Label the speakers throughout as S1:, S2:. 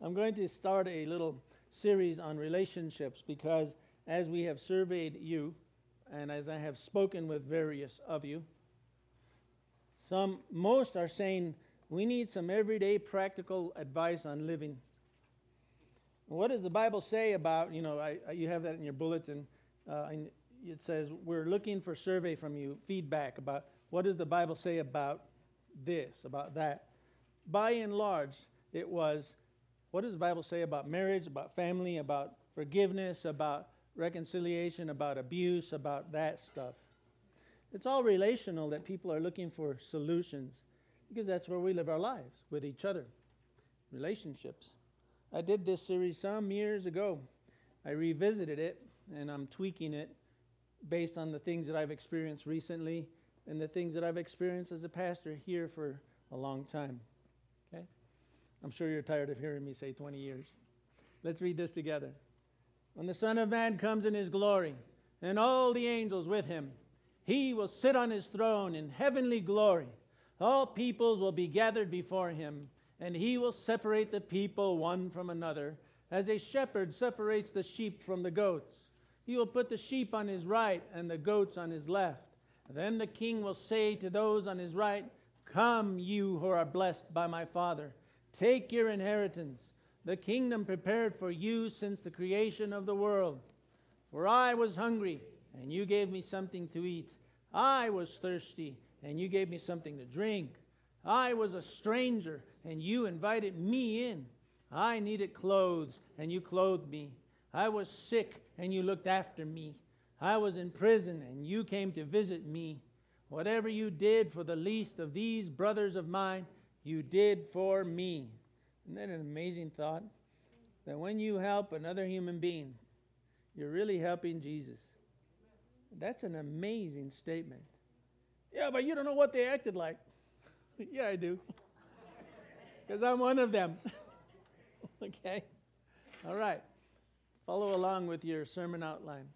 S1: I'm going to start a little series on relationships because as we have surveyed you and as I have spoken with various of you, most are saying we need some everyday practical advice on living. What does the Bible say about, you have that in your bulletin, and it says we're looking for survey from you, feedback about what does the Bible say about this, about that. By and large, it was, what does the Bible say about marriage, about family, about forgiveness, about reconciliation, about abuse, about that stuff. It's all relational that people are looking for solutions because that's where we live our lives, with each other, relationships. I did this series some years ago. I revisited it, and I'm tweaking it based on the things that I've experienced recently and the things that I've experienced as a pastor here for a long time. Okay? I'm sure you're tired of hearing me say 20 years. Let's read this together. When the Son of Man comes in his glory, and all the angels with him, he will sit on his throne in heavenly glory. All peoples will be gathered before him, and he will separate the people one from another, as a shepherd separates the sheep from the goats. He will put the sheep on his right and the goats on his left. Then the king will say to those on his right, "Come, you who are blessed by my Father. Take your inheritance, the kingdom prepared for you since the creation of the world. For I was hungry, and you gave me something to eat. I was thirsty, and you gave me something to drink. I was a stranger, and you invited me in. I needed clothes, and you clothed me. I was sick, and you looked after me. I was in prison, and you came to visit me. Whatever you did for the least of these brothers of mine, you did for me." Isn't that an amazing thought? That when you help another human being, you're really helping Jesus. That's an amazing statement. Yeah, but you don't know what they acted like. Yeah, I do. Because I'm one of them. Okay? All right. Follow along with your sermon outline.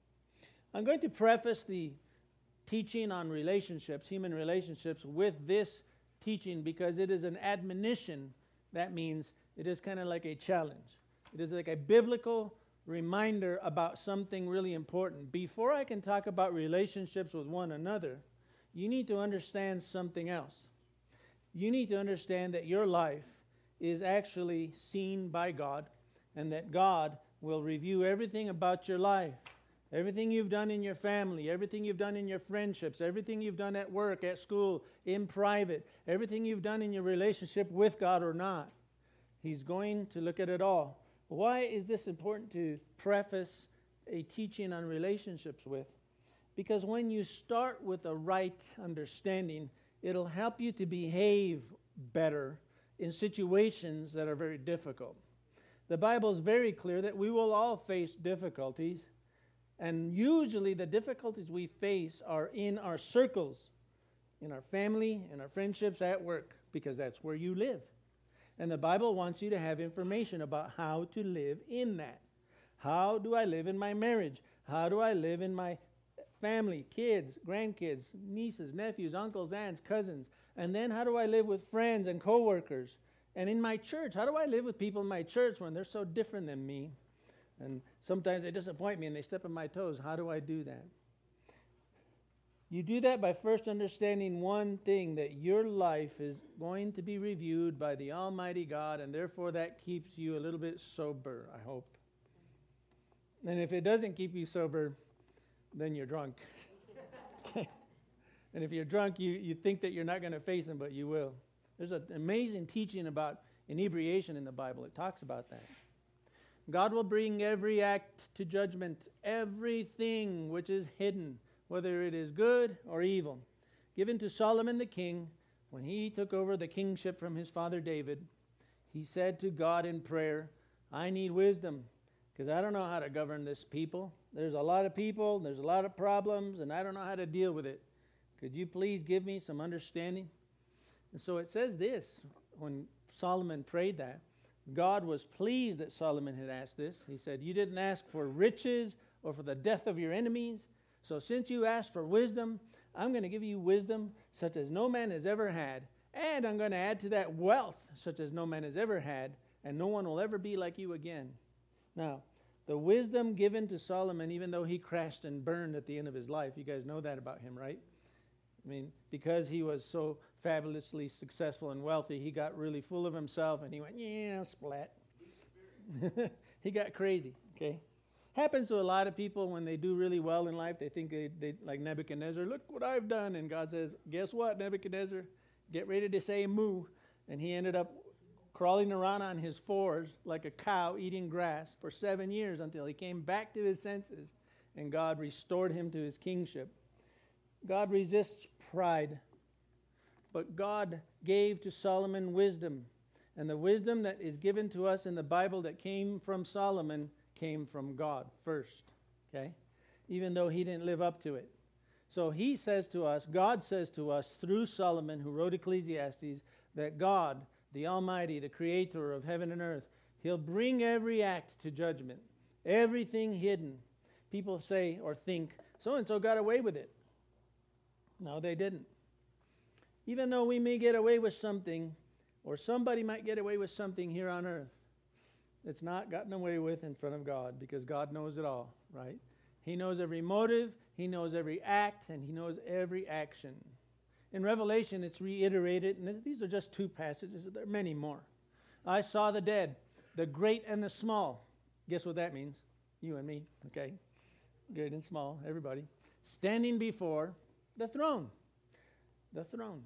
S1: I'm going to preface the teaching on relationships, human relationships, with this teaching because it is an admonition. That means it is kind of like a challenge. It is like a biblical reminder about something really important. Before I can talk about relationships with one another, you need to understand something else. You need to understand that your life is actually seen by God and that God will review everything about your life. Everything you've done in your family, everything you've done in your friendships, everything you've done at work, at school, in private, everything you've done in your relationship with God or not. He's going to look at it all. Why is this important to preface a teaching on relationships with? Because when you start with a right understanding, it'll help you to behave better in situations that are very difficult. The Bible is very clear that we will all face difficulties. And usually the difficulties we face are in our circles, in our family, in our friendships, at work, because that's where you live. And the Bible wants you to have information about how to live in that. How do I live in my marriage? How do I live in my family, kids, grandkids, nieces, nephews, uncles, aunts, cousins? And then how do I live with friends and coworkers? And in my church, how do I live with people in my church when they're so different than me? And sometimes they disappoint me and they step on my toes. How do I do that? You do that by first understanding one thing, that your life is going to be reviewed by the Almighty God, and therefore that keeps you a little bit sober, I hope. And if it doesn't keep you sober, then you're drunk. Okay. And if you're drunk, you think that you're not going to face him, but you will. There's an amazing teaching about inebriation in the Bible. It talks about that. God will bring every act to judgment, everything which is hidden, whether it is good or evil. Given to Solomon the king, when he took over the kingship from his father David, he said to God in prayer, "I need wisdom, because I don't know how to govern this people. There's a lot of people, there's a lot of problems, and I don't know how to deal with it. Could you please give me some understanding?" And so it says this, when Solomon prayed that, God was pleased that Solomon had asked this. He said, "You didn't ask for riches or for the death of your enemies. So since you asked for wisdom, I'm going to give you wisdom such as no man has ever had. And I'm going to add to that wealth such as no man has ever had. and no one will ever be like you again. Now, the wisdom given to Solomon, even though he crashed and burned at the end of his life, you guys know that about him, right? I mean, because he was so fabulously successful and wealthy, he got really full of himself, and he went, yeah, splat. He got crazy, okay? Happens to a lot of people when they do really well in life. They think they like Nebuchadnezzar, look what I've done. And God says, guess what, Nebuchadnezzar? Get ready to say moo. And he ended up crawling around on his fours like a cow eating grass for 7 years until he came back to his senses and God restored him to his kingship. God resists pride, but God gave to Solomon wisdom. And the wisdom that is given to us in the Bible that came from Solomon came from God first, okay? Even though he didn't live up to it. So he says to us, God says to us through Solomon, who wrote Ecclesiastes, that God, the Almighty, the Creator of heaven and earth, He'll bring every act to judgment, everything hidden. People say or think, so-and-so got away with it. No, they didn't. Even though we may get away with something, or somebody might get away with something here on earth, it's not gotten away with in front of God, because God knows it all, right? He knows every motive, He knows every act, and He knows every action. In Revelation, it's reiterated, and these are just 2 passages. There are many more. I saw the dead, the great and the small. Guess what that means? You and me, okay? Great and small, everybody. Standing before the throne. The throne.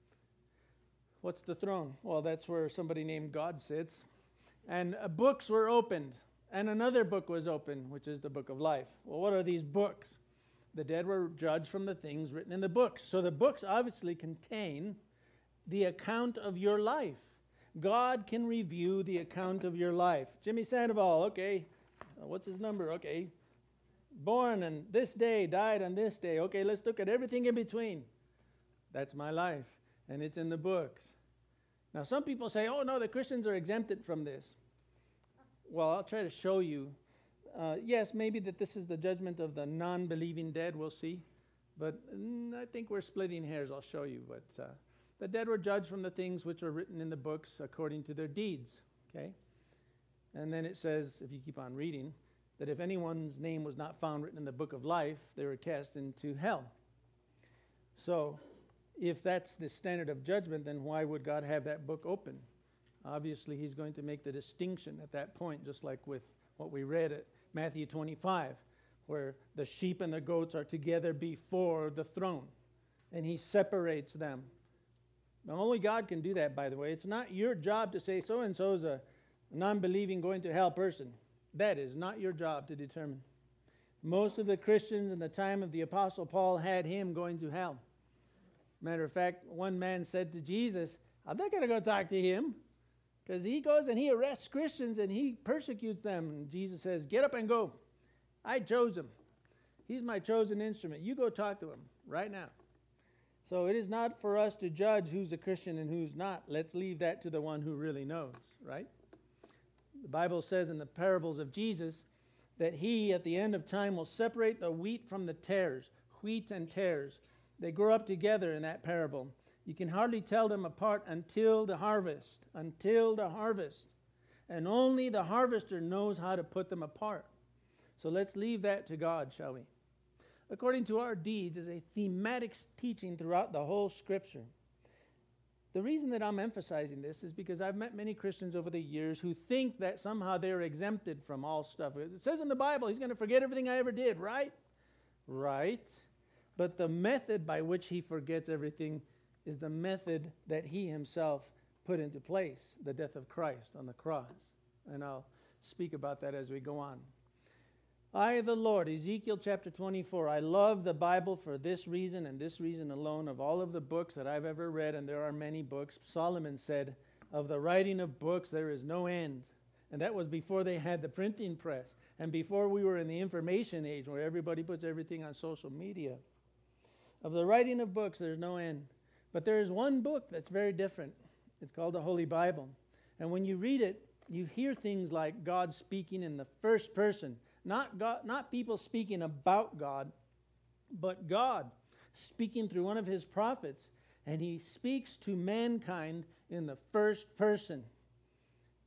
S1: What's the throne? Well, that's where somebody named God sits. And books were opened, and another book was opened, which is the book of life. Well, what are these books? The dead were judged from the things written in the books. So the books obviously contain the account of your life. God can review the account of your life. Jimmy Sandoval, okay. What's his number? Okay. Born on this day, died on this day. Okay, let's look at everything in between. That's my life, and it's in the books. Now, some people say, oh, no, the Christians are exempted from this. Well, I'll try to show you. Yes, maybe that this is the judgment of the non-believing dead, we'll see. But I think we're splitting hairs, I'll show you. But the dead were judged from the things which are written in the books according to their deeds, okay? And then it says, if you keep on reading, that if anyone's name was not found written in the book of life, they were cast into hell. So, if that's the standard of judgment, then why would God have that book open? Obviously, He's going to make the distinction at that point, just like with what we read at Matthew 25, where the sheep and the goats are together before the throne, and He separates them. Now, only God can do that, by the way. It's not your job to say so-and-so is a non-believing going to hell person. That is not your job to determine. Most of the Christians in the time of the Apostle Paul had him going to hell. Matter of fact, one man said to Jesus, I'm not going to go talk to him, because he goes and he arrests Christians and he persecutes them. And Jesus says, get up and go. I chose him. He's my chosen instrument. You go talk to him right now. So it is not for us to judge who's a Christian and who's not. Let's leave that to the one who really knows, right? The Bible says in the parables of Jesus that He, at the end of time, will separate the wheat from the tares, wheat and tares. They grow up together in that parable. You can hardly tell them apart until the harvest. Until the harvest. And only the harvester knows how to put them apart. So let's leave that to God, shall we? According to our deeds is a thematic teaching throughout the whole Scripture. The reason that I'm emphasizing this is because I've met many Christians over the years who think that somehow they're exempted from all stuff. It says in the Bible, He's going to forget everything I ever did, right? Right. But the method by which He forgets everything is the method that He Himself put into place, the death of Christ on the cross. And I'll speak about that as we go on. I, the Lord, Ezekiel chapter 24. I love the Bible for this reason and this reason alone. Of all of the books that I've ever read, and there are many books, Solomon said, of the writing of books there is no end. And that was before they had the printing press and before we were in the information age where everybody puts everything on social media. Of the writing of books there's no end. But there is one book that's very different. It's called the Holy Bible. And when you read it, you hear things like God speaking in the first person. Not people speaking about God, but God speaking through one of His prophets. And He speaks to mankind in the first person.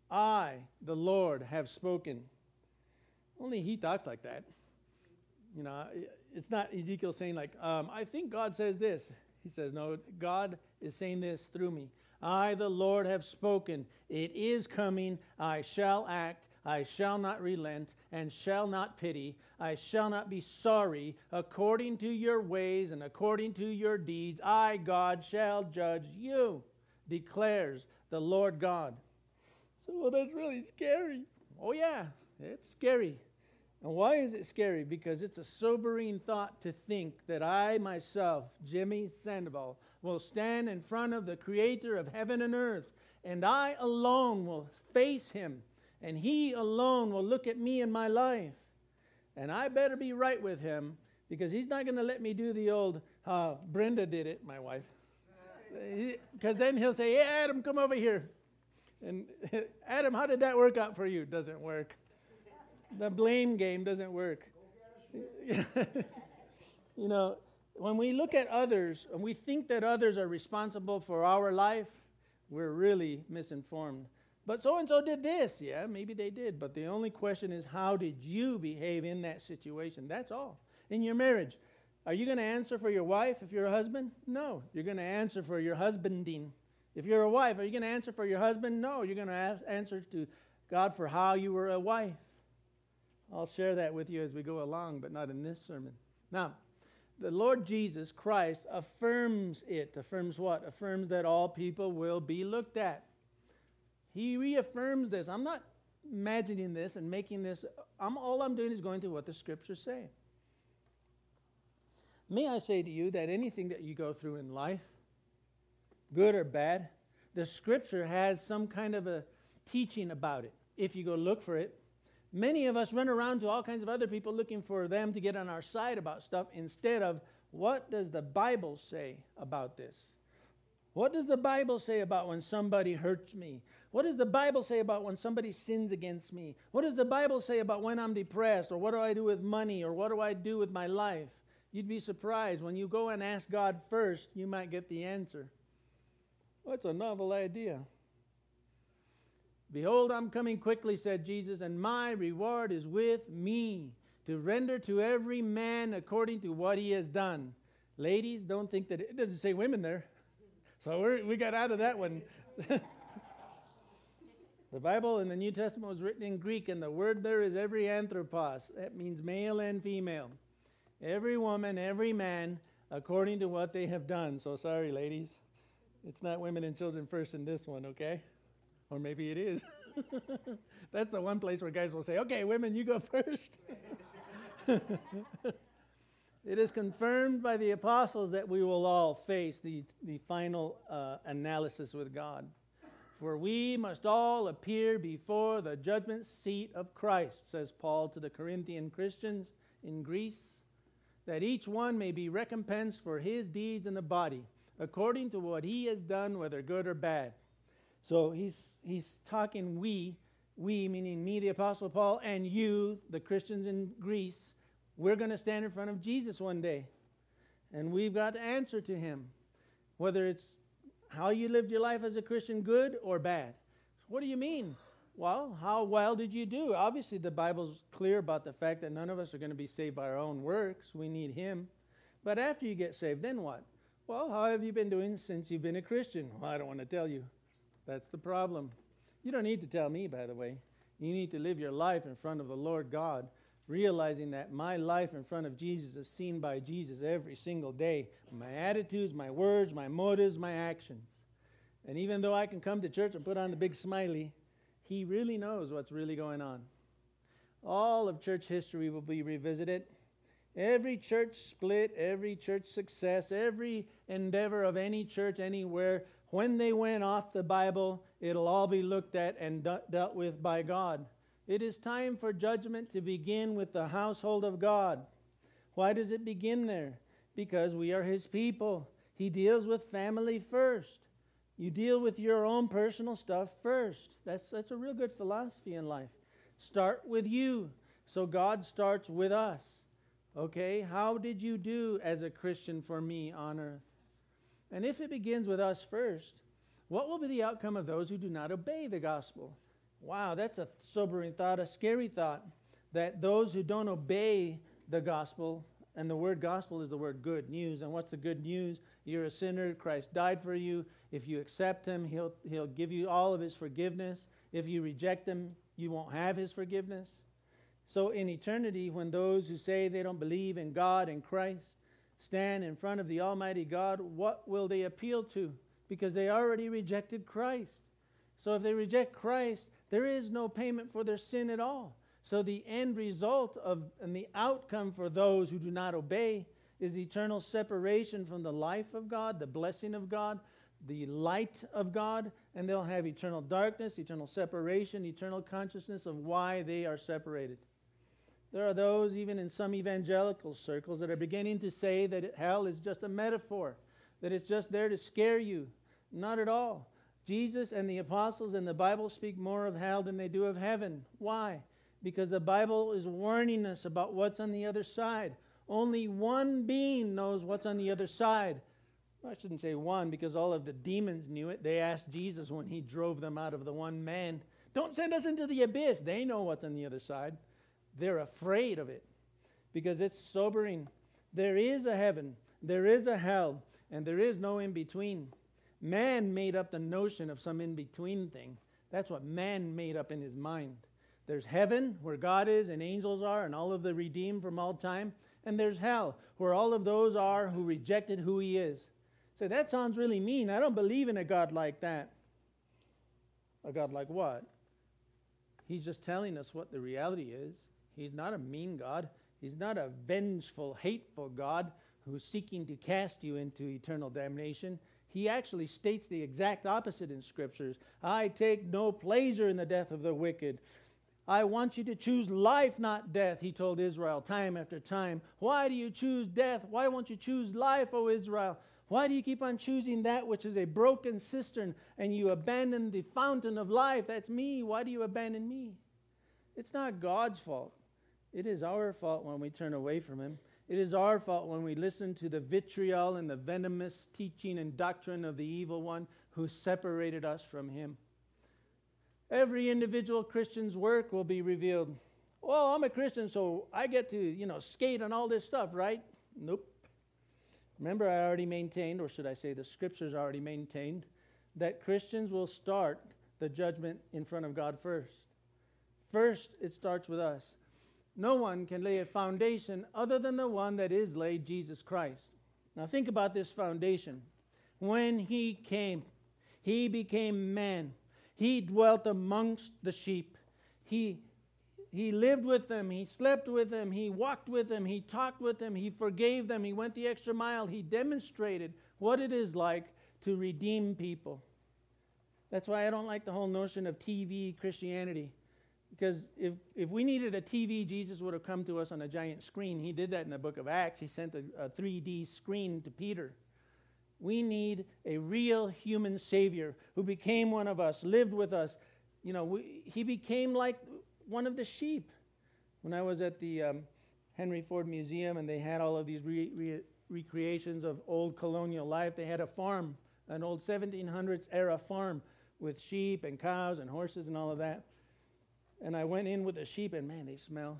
S1: I, the Lord, have spoken. Only he talks like that. You know, it's not Ezekiel saying like, I think God says this. He says, no, God is saying this through me. I, the Lord, have spoken. It is coming. I shall act. I shall not relent and shall not pity. I shall not be sorry. According to your ways and according to your deeds, I, God, shall judge you, declares the Lord God. So, well, that's really scary. Oh, yeah, it's scary. And why is it scary? Because it's a sobering thought to think that I myself, Jimmy Sandoval, will stand in front of the Creator of heaven and earth, and I alone will face Him, and He alone will look at me in my life. And I better be right with Him, because He's not going to let me do the old, Brenda did it, my wife. Because then He'll say, hey, Adam, come over here. And Adam, how did that work out for you? Doesn't work. The blame game doesn't work. You know, when we look at others and we think that others are responsible for our life, we're really misinformed. But so-and-so did this. Yeah, maybe they did. But the only question is, how did you behave in that situation? That's all. In your marriage, are you going to answer for your wife if you're a husband? No. You're going to answer for your husbanding. If you're a wife, are you going to answer for your husband? No. You're going to answer to God for how you were a wife. I'll share that with you as we go along, but not in this sermon. Now, the Lord Jesus Christ affirms it. Affirms what? Affirms that all people will be looked at. He reaffirms this. I'm not imagining this and making this. All I'm doing is going to what the Scriptures say. May I say to you that anything that you go through in life, good or bad, the Scripture has some kind of a teaching about it, if you go look for it. Many of us run around to all kinds of other people looking for them to get on our side about stuff instead of, what does the Bible say about this? What does the Bible say about when somebody hurts me? What does the Bible say about when somebody sins against me? What does the Bible say about when I'm depressed? Or what do I do with money? Or what do I do with my life? You'd be surprised. When you go and ask God first, you might get the answer. What's a novel idea? Behold, I'm coming quickly, said Jesus, and my reward is with me, to render to every man according to what he has done. Ladies, don't think that it doesn't say women there. So we got out of that one. The Bible in the New Testament was written in Greek, and the word there is every anthropos. That means male and female. Every woman, every man, according to what they have done. So sorry, ladies. It's not women and children first in this one, okay? Or maybe it is. That's the one place where guys will say, okay, women, you go first. It is confirmed by the apostles that we will all face the final analysis with God. For we must all appear before the judgment seat of Christ, says Paul to the Corinthian Christians in Greece, that each one may be recompensed for his deeds in the body, according to what he has done, whether good or bad. So he's talking we meaning me, the Apostle Paul, and you, the Christians in Greece. We're going to stand in front of Jesus one day, and we've got to answer to him, whether it's how you lived your life as a Christian, good or bad. What do you mean? Well, how well did you do? Obviously, the Bible's clear about the fact that none of us are going to be saved by our own works. We need him. But after you get saved, then what? Well, how have you been doing since you've been a Christian? Well, I don't want to tell you. That's the problem. You don't need to tell me, by the way. You need to live your life in front of the Lord God, realizing that my life in front of Jesus is seen by Jesus every single day. My attitudes, my words, my motives, my actions. And even though I can come to church and put on the big smiley, he really knows what's really going on. All of church history will be revisited. Every church split, every church success, every endeavor of any church anywhere, when they went off the Bible, it'll all be looked at and dealt with by God. It is time for judgment to begin with the household of God. Why does it begin there? Because we are his people. He deals with family first. You deal with your own personal stuff first. That's a real good philosophy in life. Start with you. So God starts with us. Okay, how did you do as a Christian for me on earth? And if it begins with us first, what will be the outcome of those who do not obey the gospel? Wow, that's a sobering thought, a scary thought, that those who don't obey the gospel, and the word gospel is the word good news. And what's the good news? You're a sinner. Christ died for you. If you accept him, he'll give you all of his forgiveness. If you reject him, you won't have his forgiveness. So in eternity, when those who say they don't believe in God and Christ stand in front of the Almighty God, what will they appeal to? Because they already rejected Christ. So if they reject Christ, there is no payment for their sin at all. So the end result of and the outcome for those who do not obey is eternal separation from the life of God, the blessing of God, the light of God, and they'll have eternal darkness, eternal separation, eternal consciousness of why they are separated. There are those, even in some evangelical circles, that are beginning to say that hell is just a metaphor, that it's just there to scare you. Not at all. Jesus and the apostles and the Bible speak more of hell than they do of heaven. Why? Because the Bible is warning us about what's on the other side. Only one being knows what's on the other side. Well, I shouldn't say one, because all of the demons knew it. They asked Jesus when he drove them out of the one man, "Don't send us into the abyss." They know what's on the other side. They're afraid of it because it's sobering. There is a heaven, there is a hell, and there is no in-between. Man made up the notion of some in-between thing. That's what man made up in his mind. There's heaven, where God is and angels are and all of the redeemed from all time. And there's hell, where all of those are who rejected who he is. So that sounds really mean. I don't believe in a God like that. A God like what? He's just telling us what the reality is. He's not a mean God. He's not a vengeful, hateful God who's seeking to cast you into eternal damnation. He actually states the exact opposite in Scriptures. I take no pleasure in the death of the wicked. I want you to choose life, not death, he told Israel time after time. Why do you choose death? Why won't you choose life, O Israel? Why do you keep on choosing that which is a broken cistern and you abandon the fountain of life? That's me. Why do you abandon me? It's not God's fault. It is our fault when we turn away from him. It is our fault when we listen to the vitriol and the venomous teaching and doctrine of the evil one who separated us from him. Every individual Christian's work will be revealed. Well, I'm a Christian, so I get to, skate on all this stuff, right? Nope. Remember, I already maintained, or should I say the Scriptures already maintained, that Christians will start the judgment in front of God first. First, it starts with us. No one can lay a foundation other than the one that is laid, Jesus Christ. Now think about this foundation. When he came, he became man. He dwelt amongst the sheep. He lived with them. He slept with them. He walked with them. He talked with them. He forgave them. He went the extra mile. He demonstrated what it is like to redeem people. That's why I don't like the whole notion of TV Christianity. Because if we needed a TV, Jesus would have come to us on a giant screen. He did that in the book of Acts. He sent a 3D screen to Peter. We need a real human Savior who became one of us, lived with us. He became like one of the sheep. When I was at the Henry Ford Museum and they had all of these recreations of old colonial life, they had a farm, an old 1700s era farm with sheep and cows and horses and all of that. And I went in with the sheep, and man, they smell.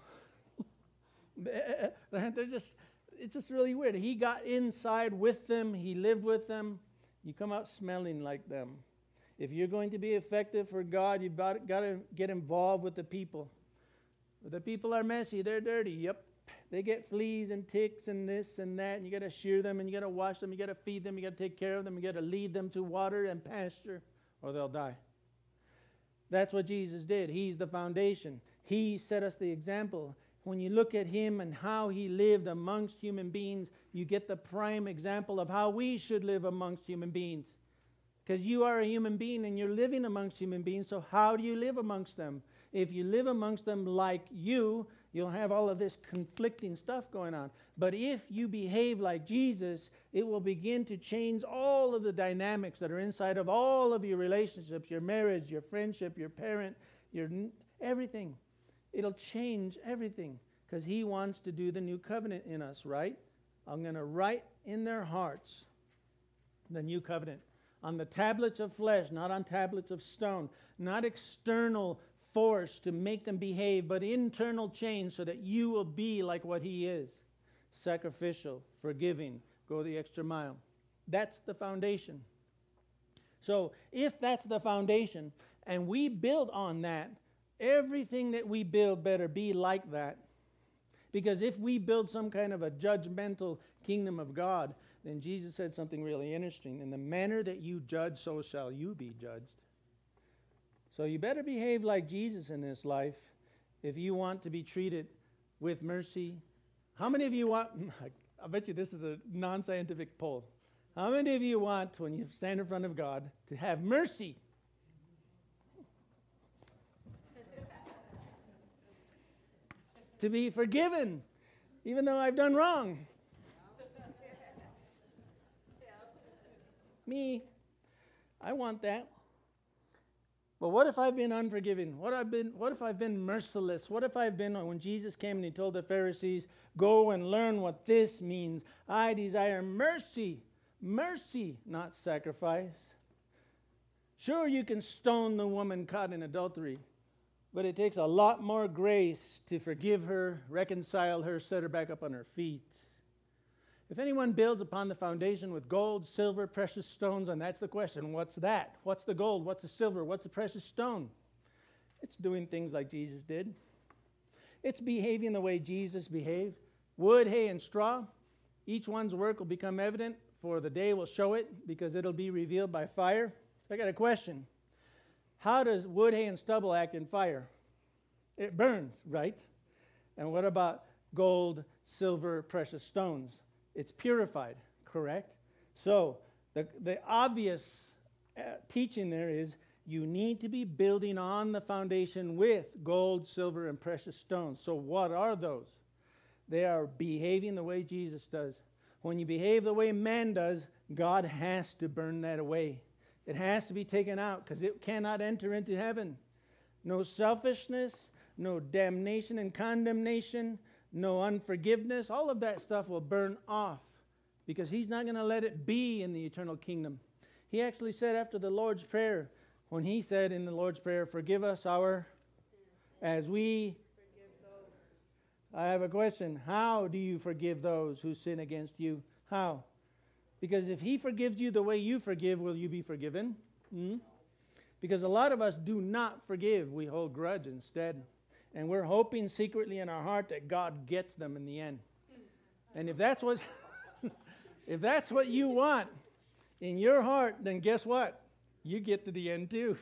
S1: It's just really weird. He got inside with them. He lived with them. You come out smelling like them. If you're going to be effective for God, you've got to get involved with the people. The people are messy. They're dirty. Yep. They get fleas and ticks and this and that, and you got to shear them, and you got to wash them, you got to feed them, you got to take care of them, you got to lead them to water and pasture, or they'll die. That's what Jesus did. He's the foundation. He set us the example. When you look at him and how he lived amongst human beings, you get the prime example of how we should live amongst human beings. Because you are a human being and you're living amongst human beings, so how do you live amongst them? If you live amongst them like you'll have all of this conflicting stuff going on. But if you behave like Jesus, it will begin to change all of the dynamics that are inside of all of your relationships, your marriage, your friendship, your parent, your everything. It'll change everything because he wants to do the new covenant in us, right? I'm going to write in their hearts the new covenant on the tablets of flesh, not on tablets of stone, not external force to make them behave, but internal change so that you will be like what He is. Sacrificial, forgiving, go the extra mile. That's the foundation. So if that's the foundation, and we build on that, everything that we build better be like that. Because if we build some kind of a judgmental kingdom of God, then Jesus said something really interesting. In the manner that you judge, so shall you be judged. So you better behave like Jesus in this life if you want to be treated with mercy. How many of you want, I bet you this is a non-scientific poll. How many of you want, when you stand in front of God, to have mercy? To be forgiven, even though I've done wrong. Me, I want that. But what if I've been unforgiving? What if I've been merciless? What if I've been, when Jesus came and He told the Pharisees, go and learn what this means. I desire mercy. Mercy, not sacrifice. Sure, you can stone the woman caught in adultery, but it takes a lot more grace to forgive her, reconcile her, set her back up on her feet. If anyone builds upon the foundation with gold, silver, precious stones, and that's the question, what's that? What's the gold? What's the silver? What's the precious stone? It's doing things like Jesus did. It's behaving the way Jesus behaved. Wood, hay, and straw, each one's work will become evident, for the day will show it, because it'll be revealed by fire. So I got a question. How does wood, hay, and stubble act in fire? It burns, right? And what about gold, silver, precious stones? It's purified, correct? So the obvious teaching there is you need to be building on the foundation with gold, silver, and precious stones. So what are those? They are behaving the way Jesus does. When you behave the way man does, God has to burn that away. It has to be taken out because it cannot enter into heaven. No selfishness, no damnation and condemnation, no unforgiveness. All of that stuff will burn off because He's not going to let it be in the eternal kingdom. He actually said after the Lord's Prayer, when He said in the Lord's Prayer, forgive us our as we forgive those. I have a question. How do you forgive those who sin against you? How? Because if He forgives you the way you forgive, will you be forgiven? Because a lot of us do not forgive. We hold grudge instead. And we're hoping secretly in our heart that God gets them in the end. And if that's what, if that's what you want in your heart, then guess what? You get to the end too.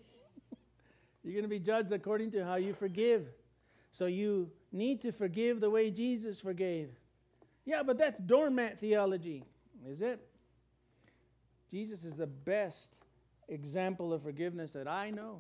S1: You're going to be judged according to how you forgive. So you need to forgive the way Jesus forgave. Yeah, but that's doormat theology. Is it? Jesus is the best example of forgiveness that I know.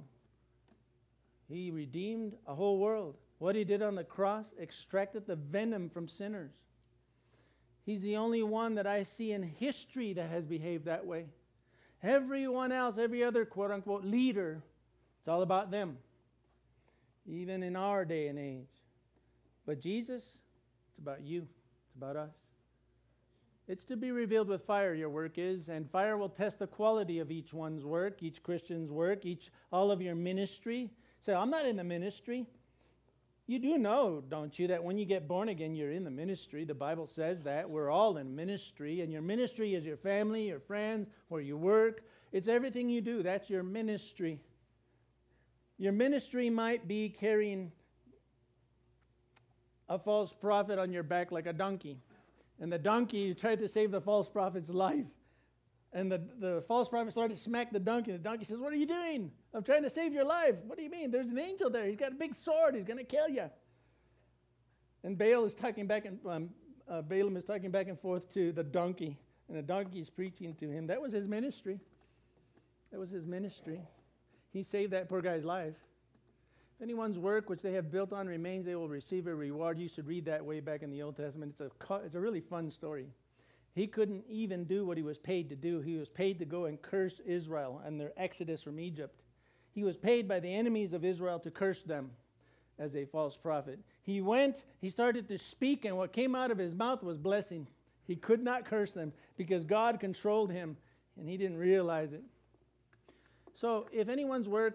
S1: He redeemed a whole world. What He did on the cross extracted the venom from sinners. He's the only one that I see in history that has behaved that way. Everyone else, every other quote-unquote leader, it's all about them. Even in our day and age. But Jesus, it's about you. It's about us. It's to be revealed with fire, your work is, and fire will test the quality of each one's work, each Christian's work, all of your ministry. Say, I'm not in the ministry. You do know, don't you, that when you get born again, you're in the ministry. The Bible says that. We're all in ministry, and your ministry is your family, your friends, where you work. It's everything you do. That's your ministry. Your ministry might be carrying a false prophet on your back like a donkey. And the donkey tried to save the false prophet's life. And the false prophet started to smack the donkey. The donkey says, what are you doing? I'm trying to save your life. What do you mean? There's an angel there. He's got a big sword. He's going to kill you. And Balaam is talking back and forth to the donkey. And the donkey is preaching to him. That was his ministry. That was his ministry. He saved that poor guy's life. If anyone's work which they have built on remains, they will receive a reward. You should read that way back in the Old Testament. It's a really fun story. He couldn't even do what he was paid to do. He was paid to go and curse Israel and their exodus from Egypt. He was paid by the enemies of Israel to curse them as a false prophet. He went, he started to speak, and what came out of his mouth was blessing. He could not curse them because God controlled him, and he didn't realize it. So if anyone's work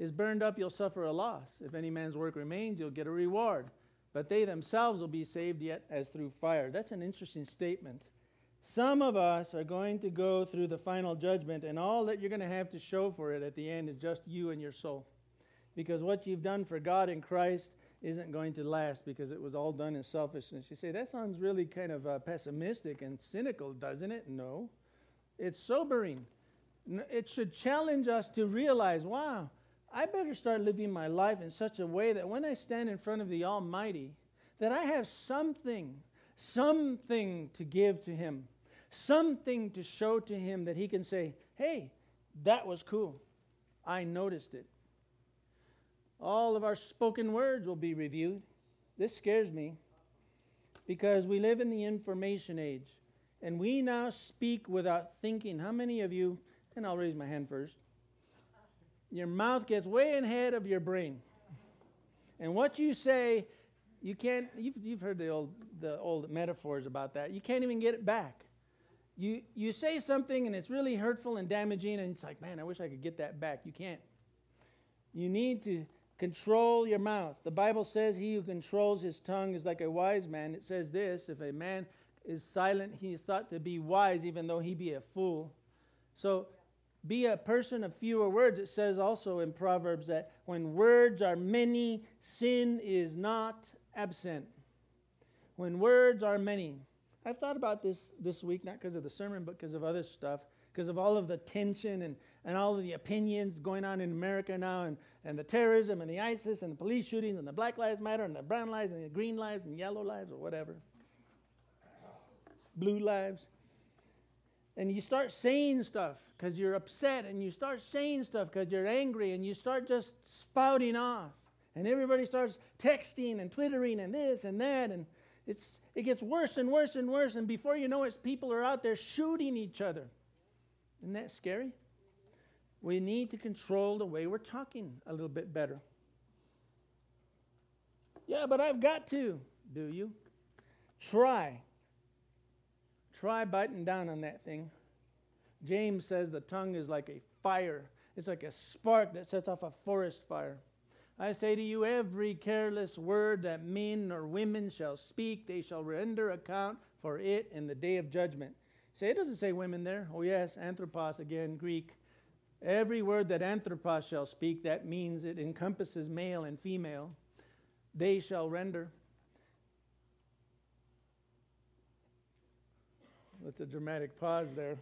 S1: is burned up, you'll suffer a loss. If any man's work remains, you'll get a reward. But they themselves will be saved yet as through fire. That's an interesting statement. Some of us are going to go through the final judgment, and all that you're going to have to show for it at the end is just you and your soul. Because what you've done for God in Christ isn't going to last, because it was all done in selfishness. You say, that sounds really kind of pessimistic and cynical, doesn't it? No. It's sobering. It should challenge us to realize, wow, I better start living my life in such a way that when I stand in front of the Almighty, that I have something to give to Him, something to show to Him that He can say, hey, that was cool. I noticed it. All of our spoken words will be reviewed. This scares me because we live in the information age, and we now speak without thinking. How many of you, and I'll raise my hand first, your mouth gets way ahead of your brain. And what you say, you can't, you've heard the old metaphors about that. You can't even get it back. You say something and it's really hurtful and damaging, and it's like, man, I wish I could get that back. You can't. You need to control your mouth. The Bible says he who controls his tongue is like a wise man. It says this, if a man is silent, he is thought to be wise, even though he be a fool. So be a person of fewer words. It says also in Proverbs that when words are many, sin is not absent. When words are many. I've thought about this week, not because of the sermon, but because of other stuff, because of all of the tension and all of the opinions going on in America now, and the terrorism and the ISIS and the police shootings and the Black Lives Matter and the brown lives and the green lives and yellow lives or whatever. Blue lives. And you start saying stuff because you're upset, and you start saying stuff because you're angry, and you start just spouting off. And everybody starts texting and twittering and this and that, and it gets worse and worse and worse, and before you know it, people are out there shooting each other. Isn't that scary? We need to control the way we're talking a little bit better. Yeah, but I've got to. Do you? Try biting down on that thing. James says the tongue is like a fire. It's like a spark that sets off a forest fire. I say to you, every careless word that men or women shall speak, they shall render account for it in the day of judgment. Say, it doesn't say women there. Oh yes, anthropos again, Greek. Every word that anthropos shall speak, that means it encompasses male and female. They shall render. With a dramatic pause there.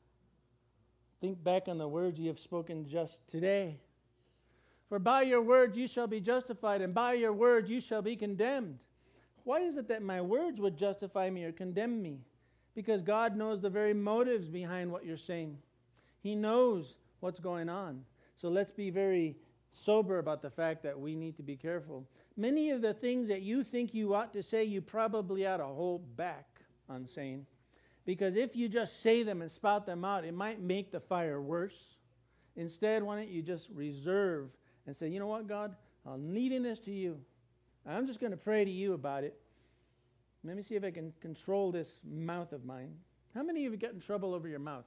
S1: Think back on the words you have spoken just today. For by your word you shall be justified, and by your word you shall be condemned. Why is it that my words would justify me or condemn me? Because God knows the very motives behind what you're saying. He knows what's going on. So let's be very sober about the fact that we need to be careful. Many of the things that you think you ought to say, you probably ought to hold back on saying. Because if you just say them and spout them out, it might make the fire worse. Instead, why don't you just reserve and say, you know what, God, I'm leaving this to you. I'm just going to pray to you about it. Let me see if I can control this mouth of mine. How many of you get in trouble over your mouth?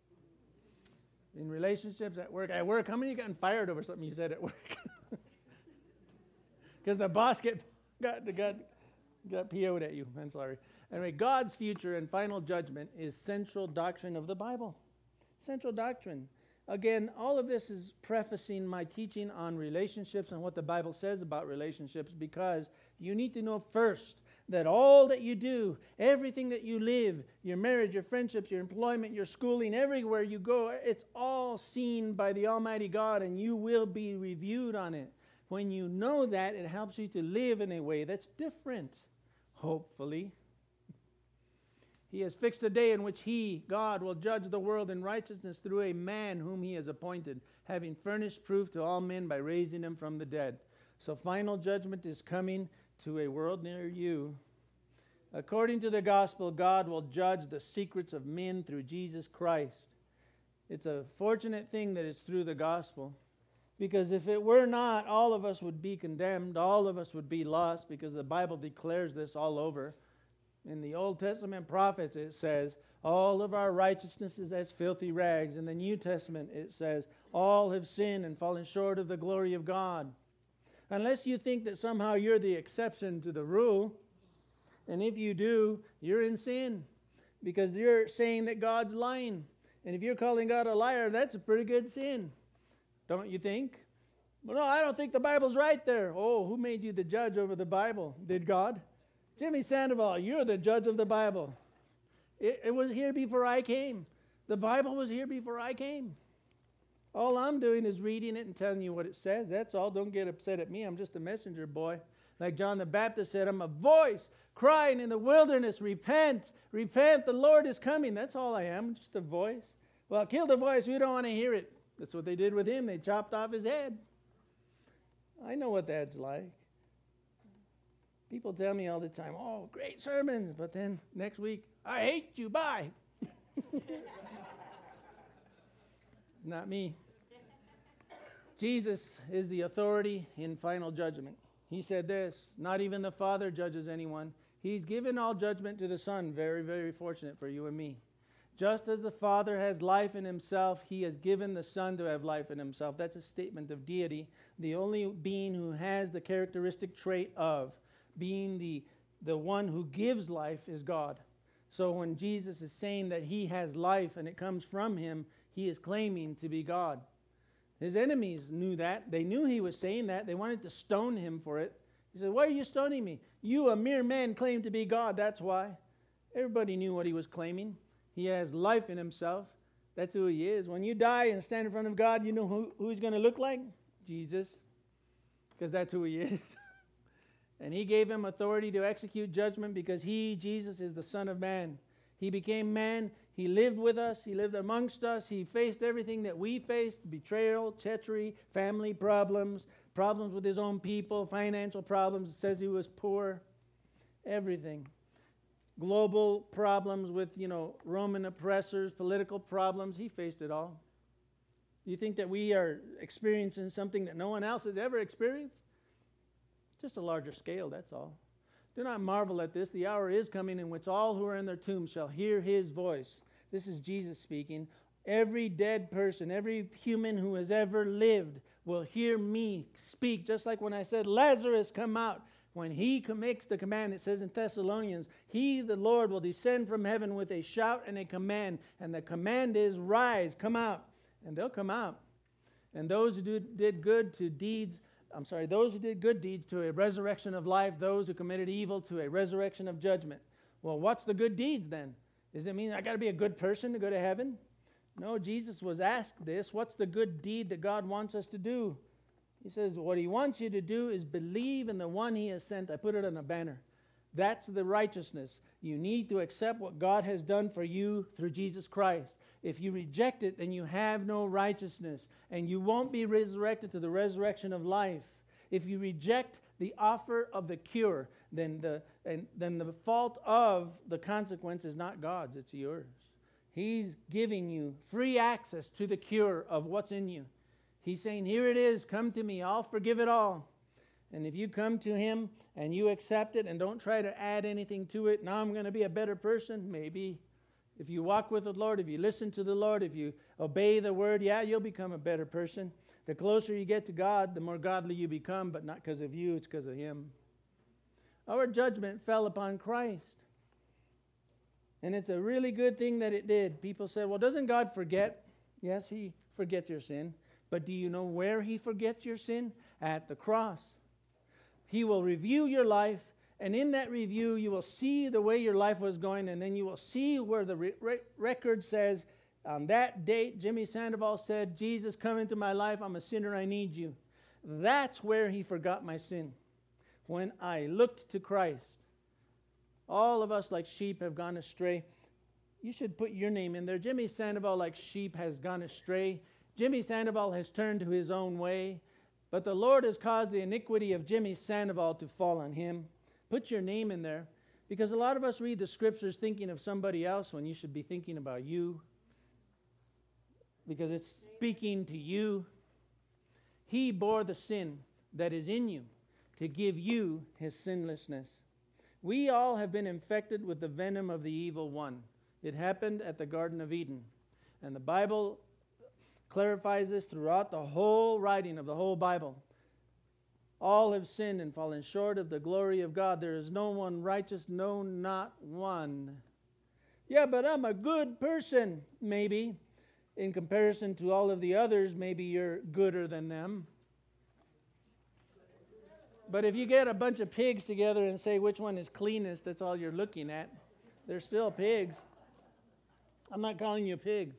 S1: In relationships, at work? At work, how many of you gotten fired over something you said at work? Because the boss got PO'd at you. I'm sorry. Anyway, God's future and final judgment is central doctrine of the Bible. Central doctrine. Again, all of this is prefacing my teaching on relationships and what the Bible says about relationships, because you need to know first that all that you do, everything that you live, your marriage, your friendships, your employment, your schooling, everywhere you go, it's all seen by the Almighty God, and you will be reviewed on it. When you know that, it helps you to live in a way that's different, hopefully. He has fixed a day in which He, God, will judge the world in righteousness through a man whom He has appointed, having furnished proof to all men by raising Him from the dead. So final judgment is coming to a world near you. According to the gospel, God will judge the secrets of men through Jesus Christ. It's a fortunate thing that it's through the gospel, because if it were not, all of us would be condemned, all of us would be lost, because the Bible declares this all over. In the Old Testament prophets, it says, all of our righteousness is as filthy rags. In the New Testament, it says, all have sinned and fallen short of the glory of God. Unless you think that somehow you're the exception to the rule, and if you do, you're in sin, because you're saying that God's lying. And if you're calling God a liar, that's a pretty good sin, don't you think? Well, no, I don't think the Bible's right there. Oh, who made you the judge over the Bible? Did God? Jimmy Sandoval, you're the judge of the Bible. It was here before I came. The Bible was here before I came. All I'm doing is reading it and telling you what it says. That's all. Don't get upset at me. I'm just a messenger boy. Like John the Baptist said, I'm a voice crying in the wilderness, repent, repent, the Lord is coming. That's all I am, just a voice. Well, kill the voice, we don't want to hear it. That's what they did with him. They chopped off his head. I know what that's like. People tell me all the time, oh, great sermons, but then next week, I hate you, bye. Not me. Jesus is the authority in final judgment. He said this, not even the Father judges anyone. He's given all judgment to the Son. Very, very fortunate for you and me. Just as the Father has life in himself, he has given the Son to have life in himself. That's a statement of deity. The only being who has the characteristic trait of being the one who gives life is God. So when Jesus is saying that he has life and it comes from him, he is claiming to be God. His enemies knew that. They knew he was saying that. They wanted to stone him for it. He said, why are you stoning me? You, a mere man, claim to be God. That's why. Everybody knew what he was claiming. He has life in himself. That's who he is. When you die and stand in front of God, you know who he's going to look like? Jesus. Because that's who he is. And he gave him authority to execute judgment because he, Jesus, is the Son of Man. He became man. He lived with us. He lived amongst us. He faced everything that we faced: betrayal, treachery, family problems, problems with his own people, financial problems. It says he was poor. Everything. Global problems with, Roman oppressors, political problems. He faced it all. Do you think that we are experiencing something that no one else has ever experienced? Just a larger scale, that's all. Do not marvel at this. The hour is coming in which all who are in their tombs shall hear his voice. This is Jesus speaking. Every dead person, every human who has ever lived will hear me speak. Just like when I said, Lazarus, come out. When he makes the command, it says in Thessalonians, he, the Lord, will descend from heaven with a shout and a command. And the command is, rise, come out. And they'll come out. And those who did good deeds to a resurrection of life, those who committed evil to a resurrection of judgment. Well, what's the good deeds then? Does it mean I got to be a good person to go to heaven? No, Jesus was asked this. What's the good deed that God wants us to do? He says, what he wants you to do is believe in the one he has sent. I put it on a banner. That's the righteousness. You need to accept what God has done for you through Jesus Christ. If you reject it, then you have no righteousness, and you won't be resurrected to the resurrection of life. If you reject the offer of the cure, then the fault of the consequence is not God's, it's yours. He's giving you free access to the cure of what's in you. He's saying, here it is, come to me, I'll forgive it all. And if you come to him and you accept it and don't try to add anything to it, now I'm going to be a better person, maybe. If you walk with the Lord, if you listen to the Lord, if you obey the word, you'll become a better person. The closer you get to God, the more godly you become, but not because of you, it's because of him. Our judgment fell upon Christ. And it's a really good thing that it did. People said, well, doesn't God forget? Yes, he forgets your sin. But do you know where he forgets your sin? At the cross. He will review your life, and in that review, you will see the way your life was going, and then you will see where the record says, on that date, Jimmy Sandoval said, Jesus, come into my life. I'm a sinner. I need you. That's where he forgot my sin. When I looked to Christ. All of us like sheep have gone astray. You should put your name in there. Jimmy Sandoval like sheep has gone astray. Jimmy Sandoval has turned to his own way. But the Lord has caused the iniquity of Jimmy Sandoval to fall on him. Put your name in there. Because a lot of us read the scriptures thinking of somebody else when you should be thinking about you. Because it's speaking to you. He bore the sin that is in you to give you his sinlessness. We all have been infected with the venom of the evil one. It happened at the Garden of Eden. And the Bible clarifies this throughout the whole writing of the whole Bible. All have sinned and fallen short of the glory of God. There is no one righteous, no, not one. Yeah, but I'm a good person, maybe. In comparison to all of the others, maybe you're gooder than them. But if you get a bunch of pigs together and say which one is cleanest, that's all you're looking at. They're still pigs. I'm not calling you a pig.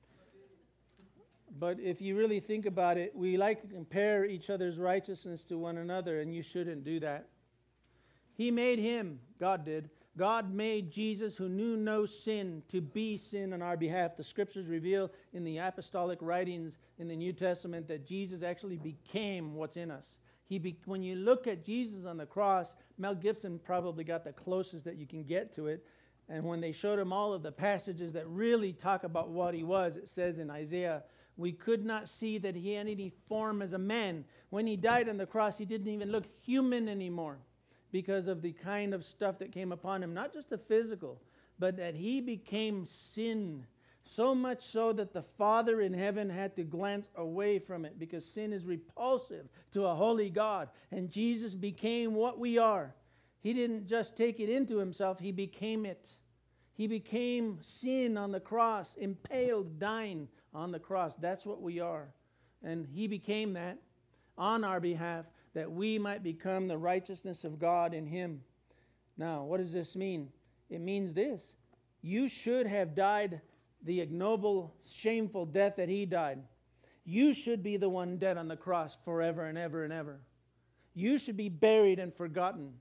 S1: But if you really think about it, we like to compare each other's righteousness to one another, and you shouldn't do that. He made him, God did. God made Jesus, who knew no sin, to be sin on our behalf. The scriptures reveal in the apostolic writings in the New Testament that Jesus actually became what's in us. When you look at Jesus on the cross, Mel Gibson probably got the closest that you can get to it. And when they showed him all of the passages that really talk about what he was, it says in Isaiah, we could not see that he had any form as a man. When he died on the cross, he didn't even look human anymore because of the kind of stuff that came upon him. Not just the physical, but that he became sin. So much so that the Father in heaven had to glance away from it because sin is repulsive to a holy God. And Jesus became what we are. He didn't just take it into himself, he became it. He became sin on the cross, impaled, dying on the cross. That's what we are. And he became that on our behalf, that we might become the righteousness of God in him. Now, what does this mean? It means this. You should have died the ignoble, shameful death that he died. You should be the one dead on the cross forever and ever and ever. You should be buried and forgotten.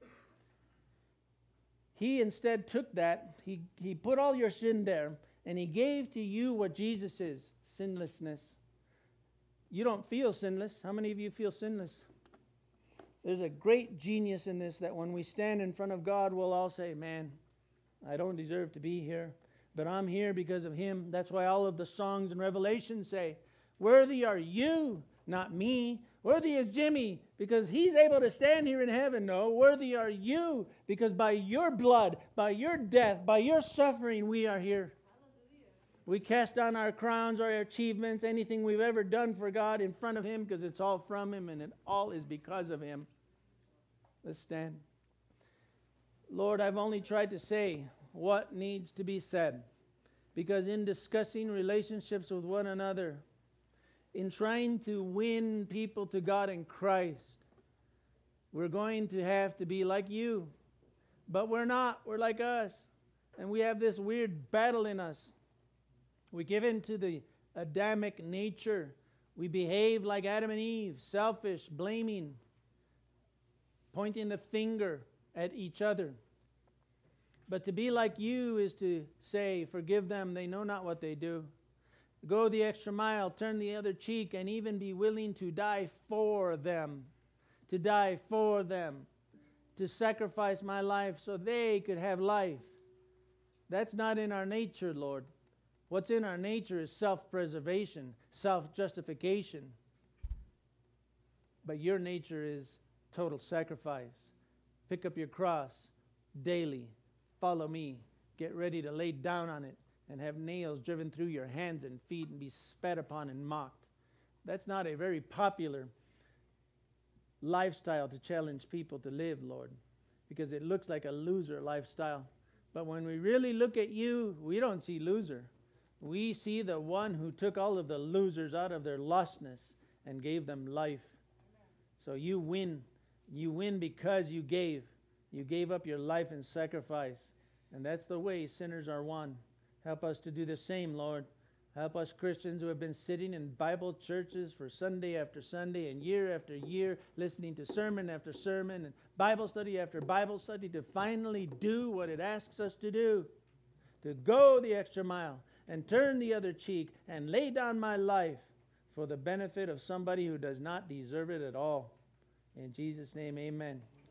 S1: He instead took that, he put all your sin there, and he gave to you what Jesus is, sinlessness. You don't feel sinless. How many of you feel sinless? There's a great genius in this, that when we stand in front of God, we'll all say, man, I don't deserve to be here, but I'm here because of him. That's why all of the songs in Revelation say, worthy are you, not me. Worthy is Jimmy, because he's able to stand here in heaven. No, worthy are you, because by your blood, by your death, by your suffering, we are here. We cast down our crowns, our achievements, anything we've ever done for God in front of him, because it's all from him and it all is because of him. Let's stand. Lord, I've only tried to say what needs to be said, because in discussing relationships with one another, in trying to win people to God in Christ, we're going to have to be like you. But we're not. We're like us. And we have this weird battle in us. We give in to the Adamic nature. We behave like Adam and Eve, selfish, blaming, pointing the finger at each other. But to be like you is to say, forgive them, they know not what they do. Go the extra mile, turn the other cheek, and even be willing to die for them. To die for them. To sacrifice my life so they could have life. That's not in our nature, Lord. What's in our nature is self-preservation, self-justification. But your nature is total sacrifice. Pick up your cross daily. Follow me. Get ready to lay down on it and have nails driven through your hands and feet and be spat upon and mocked. That's not a very popular lifestyle to challenge people to live, Lord, because it looks like a loser lifestyle. But when we really look at you, we don't see loser. We see the one who took all of the losers out of their lostness and gave them life. So you win. You win because you gave. You gave up your life in sacrifice. And that's the way sinners are won. Help us to do the same, Lord. Help us Christians who have been sitting in Bible churches for Sunday after Sunday and year after year, listening to sermon after sermon and Bible study after Bible study, to finally do what it asks us to do. To go the extra mile and turn the other cheek and lay down my life for the benefit of somebody who does not deserve it at all. In Jesus' name, amen.